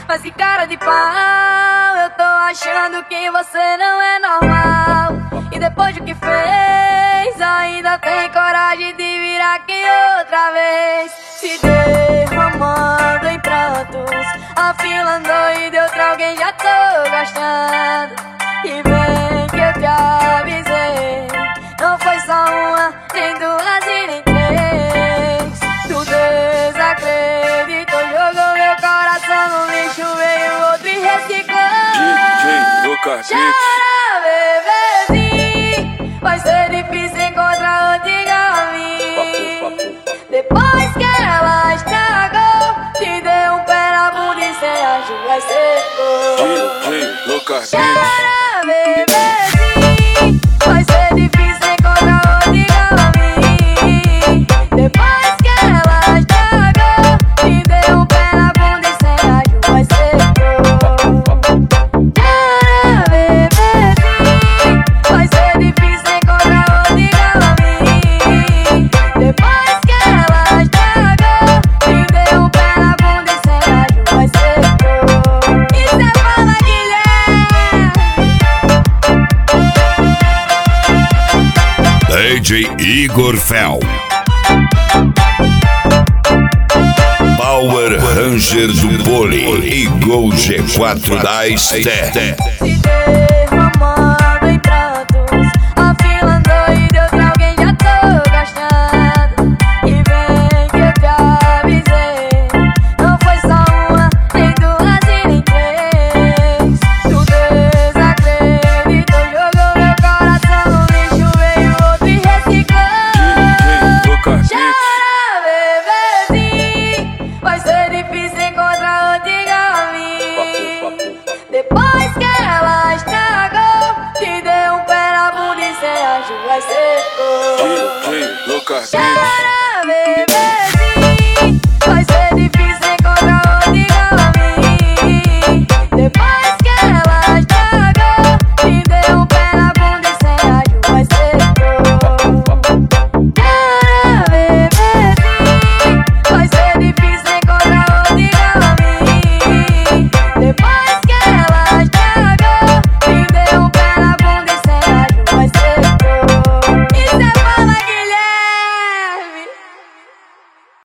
Mas que cara de pau, eu tô achando que você não é normal. E depois do que fez, ainda tem coragem de vir aqui outra vez. Se derramando em prantos, afilando e de outra alguém já tô gostando. E bem que eu te avisei, não foi só uma, nem duas e nem três. Tu desacreditou, jogou meu coração no lixo, veio outro e reciclou. DJ Lucas Chora, bebezinho, vai ser difícil encontrar outra igual a mim. Depois que ela estragou, te deu um pé na bunda e cê acha vai ser gol. DJ Lucas Chora, bebezinho, vai ser difícil encontrar outra igual a mim. Depois que ela estragou, te deu um pé na bunda e cê acha vai ser gol. Chora, bebezinho, vai ser difícil encontrar outra igual a mim. Depois que ela estragou, te deu um pé na bunda e cê acha vai ser gol. E cê fala DJ Igor Fel, Power Ranger do Poli e Gol G4 da Esté. se derramando em prantos, afilando e de outra alguém já tô gostando. E bem que eu te avisei, não foi só uma, nem duas e nem três. Tu desacreditou, jogou meu coração no lixo, veio outro e reciclou. Lucas Chora, bebezinho, vai ser difícil encontrar outra igual a mim. Depois que ela estragou, te deu um pé na bunda e cê acha vai ser gol. DJ Lucas Chora, bebê.